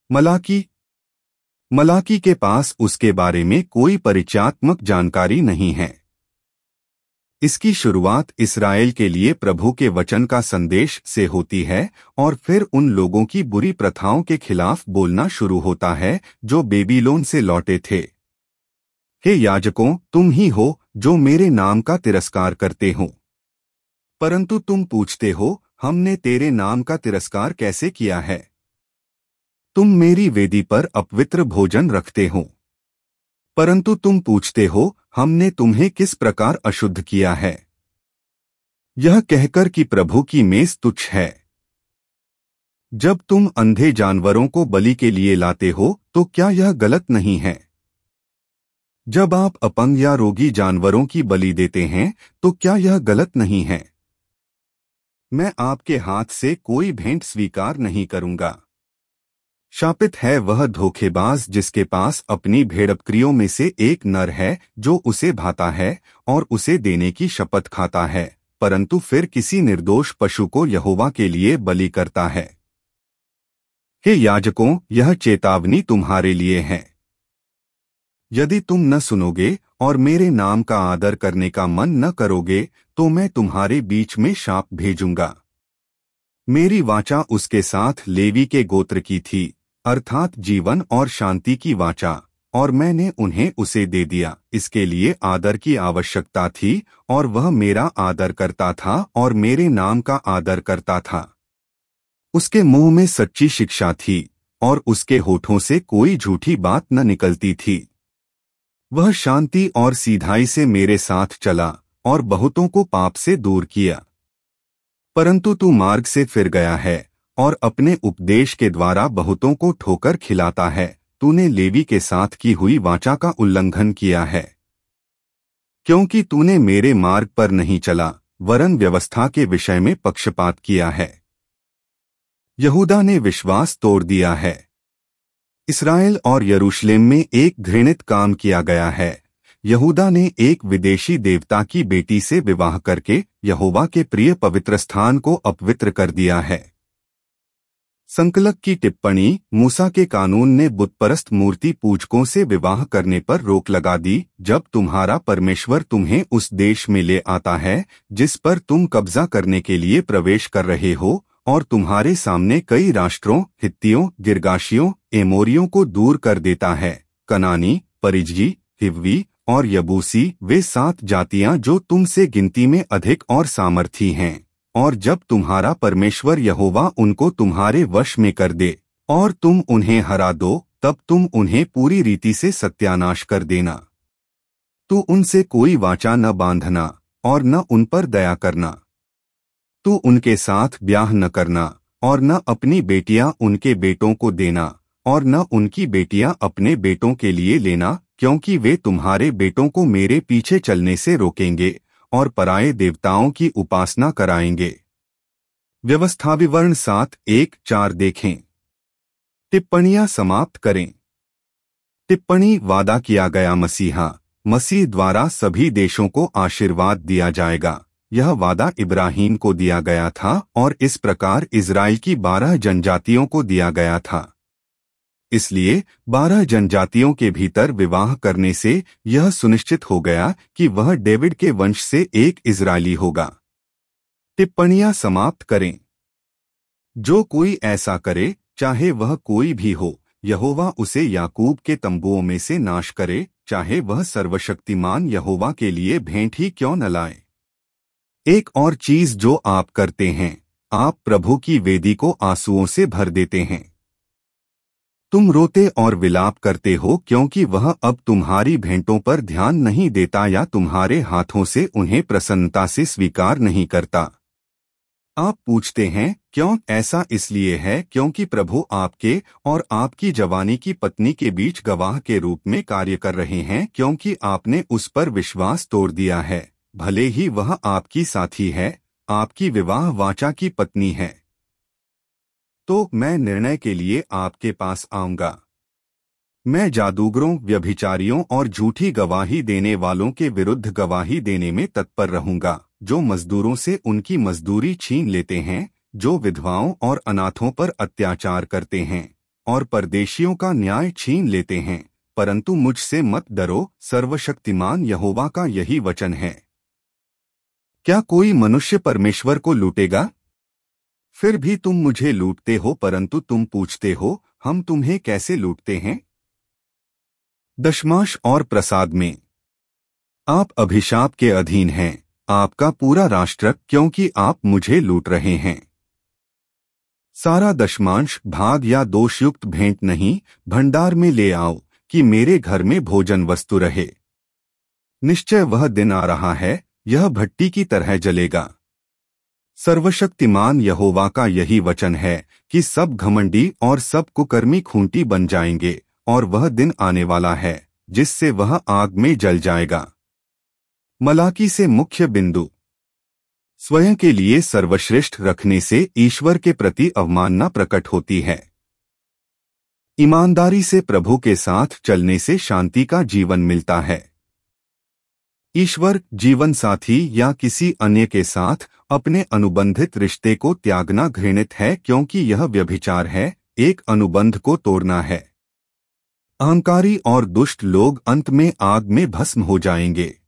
मलाकी मलाकी के पास उसके बारे में कोई परिचयात्मक जानकारी नहीं है। इसकी शुरुआत इस्राएल के लिए प्रभु के वचन का संदेश से होती है और फिर उन लोगों की बुरी प्रथाओं के खिलाफ बोलना शुरू होता है जो बेबीलोन से लौटे थे। हे याजकों, तुम ही हो जो मेरे नाम का तिरस्कार करते हो। परंतु तुम पूछते हो, हमने तेरे नाम का तिरस्कार कैसे किया है? तुम मेरी वेदी पर अपवित्र भोजन रखते हो। परंतु तुम पूछते हो, हमने तुम्हें किस प्रकार अशुद्ध किया है? यह कहकर कि प्रभु की मेज तुच्छ है। जब तुम अंधे जानवरों को बलि के लिए लाते हो तो क्या यह गलत नहीं है? जब आप अपंग या रोगी जानवरों की बलि देते हैं तो क्या यह गलत नहीं है? मैं आपके हाथ से कोई भेंट स्वीकार नहीं करूंगा। शापित है वह धोखेबाज जिसके पास अपनी भेड़बकरियों में से एक नर है जो उसे भाता है और उसे देने की शपथ खाता है, परंतु फिर किसी निर्दोष पशु को यहोवा के लिए बलि करता है। हे याजकों, यह चेतावनी तुम्हारे लिए है। यदि तुम न सुनोगे और मेरे नाम का आदर करने का मन न करोगे तो मैं तुम्हारे बीच में शाप भेजूंगा। मेरी वाचा उसके साथ लेवी के गोत्र की थी, अर्थात जीवन और शांति की वाचा, और मैंने उन्हें उसे दे दिया। इसके लिए आदर की आवश्यकता थी और वह मेरा आदर करता था और मेरे नाम का आदर करता था। उसके मुंह में सच्ची शिक्षा थी और उसके होठों से कोई झूठी बात न निकलती थी। वह शांति और सीधाई से मेरे साथ चला और बहुतों को पाप से दूर किया। परंतु तू मार्ग से फिर गया है और अपने उपदेश के द्वारा बहुतों को ठोकर खिलाता है। तूने लेवी के साथ की हुई वाचा का उल्लंघन किया है, क्योंकि तूने मेरे मार्ग पर नहीं चला वरन व्यवस्था के विषय में पक्षपात किया है। यहूदा ने विश्वास तोड़ दिया है। इस्राएल और यरूशलेम में एक घृणित काम किया गया है। यहूदा ने एक विदेशी देवता की बेटी से विवाह करके यहोवा के प्रिय पवित्र स्थान को अपवित्र कर दिया है। संकलक की टिप्पणी, मूसा के कानून ने बुतपरस्त मूर्ति पूजकों से विवाह करने पर रोक लगा दी। जब तुम्हारा परमेश्वर तुम्हें उस देश में ले आता है जिस पर तुम कब्जा करने के लिए प्रवेश कर रहे हो और तुम्हारे सामने कई राष्ट्रों, हित्तियों, गिरगाशियों, एमोरियों को दूर कर देता है, कनानी, परिज्जी, हिव्वी और यबूसी, वे 7 जातियां जो तुमसे गिनती में अधिक और सामर्थी हैं, और जब तुम्हारा परमेश्वर यहोवा उनको तुम्हारे वश में कर दे और तुम उन्हें हरा दो, तब तुम उन्हें पूरी रीति से सत्यानाश कर देना। तू उनसे कोई वाचा न बांधना और न उन पर दया करना। तू उनके साथ ब्याह न करना और न अपनी बेटियां उनके बेटों को देना और न उनकी बेटियां अपने बेटों के लिए लेना, क्योंकि वे तुम्हारे बेटों को मेरे पीछे चलने से रोकेंगे और पराये देवताओं की उपासना कराएंगे। व्यवस्था विवरण 7:1-4 देखें। टिप्पणियां समाप्त करें। टिप्पणी, वादा किया गया मसीह द्वारा सभी देशों को आशीर्वाद दिया जाएगा। यह वादा इब्राहीम को दिया गया था और इस प्रकार इज़राइल की 12 जनजातियों को दिया गया था। इसलिए 12 जनजातियों के भीतर विवाह करने से यह सुनिश्चित हो गया कि वह डेविड के वंश से एक इज़राइली होगा। टिप्पणियां समाप्त करें। जो कोई ऐसा करे, चाहे वह कोई भी हो, यहोवा उसे याकूब के तंबुओं में से नाश करे, चाहे वह सर्वशक्तिमान यहोवा के लिए भेंट ही क्यों न लाए। एक और चीज जो आप करते हैं, आप प्रभु की वेदी को आंसुओं से भर देते हैं। तुम रोते और विलाप करते हो क्योंकि वह अब तुम्हारी भेंटों पर ध्यान नहीं देता या तुम्हारे हाथों से उन्हें प्रसन्नता से स्वीकार नहीं करता। आप पूछते हैं, क्यों? ऐसा इसलिए है क्योंकि प्रभु आपके और आपकी जवानी की पत्नी के बीच गवाह के रूप में कार्य कर रहे हैं, क्योंकि आपने उस पर विश्वास तोड़ दिया है, भले ही वह आपकी साथी है, आपकी विवाह वाचा की पत्नी है। तो मैं निर्णय के लिए आपके पास आऊंगा। मैं जादूगरों, व्यभिचारियों और झूठी गवाही देने वालों के विरुद्ध गवाही देने में तत्पर रहूंगा, जो मजदूरों से उनकी मजदूरी छीन लेते हैं, जो विधवाओं और अनाथों पर अत्याचार करते हैं और परदेशियों का न्याय छीन लेते हैं, परंतु मुझसे मत डरो, सर्वशक्तिमान यहोवा का यही वचन है। क्या कोई मनुष्य परमेश्वर को लूटेगा? फिर भी तुम मुझे लूटते हो, परंतु तुम पूछते हो हम तुम्हें कैसे लूटते हैं? दशमांश और प्रसाद में आप अभिशाप के अधीन हैं, आपका पूरा राष्ट्र, क्योंकि आप मुझे लूट रहे हैं। सारा दशमांश भाग या दोषयुक्त भेंट नहीं, भंडार में ले आओ कि मेरे घर में भोजन वस्तु रहे। निश्चय वह दिन आ रहा है, यह भट्टी की तरह जलेगा। सर्वशक्तिमान यहोवा का यही वचन है कि सब घमंडी और सब कुकर्मी खूंटी बन जाएंगे, और वह दिन आने वाला है जिससे वह आग में जल जाएगा। मलाकी से मुख्य बिंदु। स्वयं के लिए सर्वश्रेष्ठ रखने से ईश्वर के प्रति अवमानना प्रकट होती है। ईमानदारी से प्रभु के साथ चलने से शांति का जीवन मिलता है। ईश्वर, जीवन साथी या किसी अन्य के साथ अपने अनुबंधित रिश्ते को त्यागना घृणित है, क्योंकि यह व्यभिचार है, एक अनुबंध को तोड़ना है। अहंकारी और दुष्ट लोग अंत में आग में भस्म हो जाएंगे।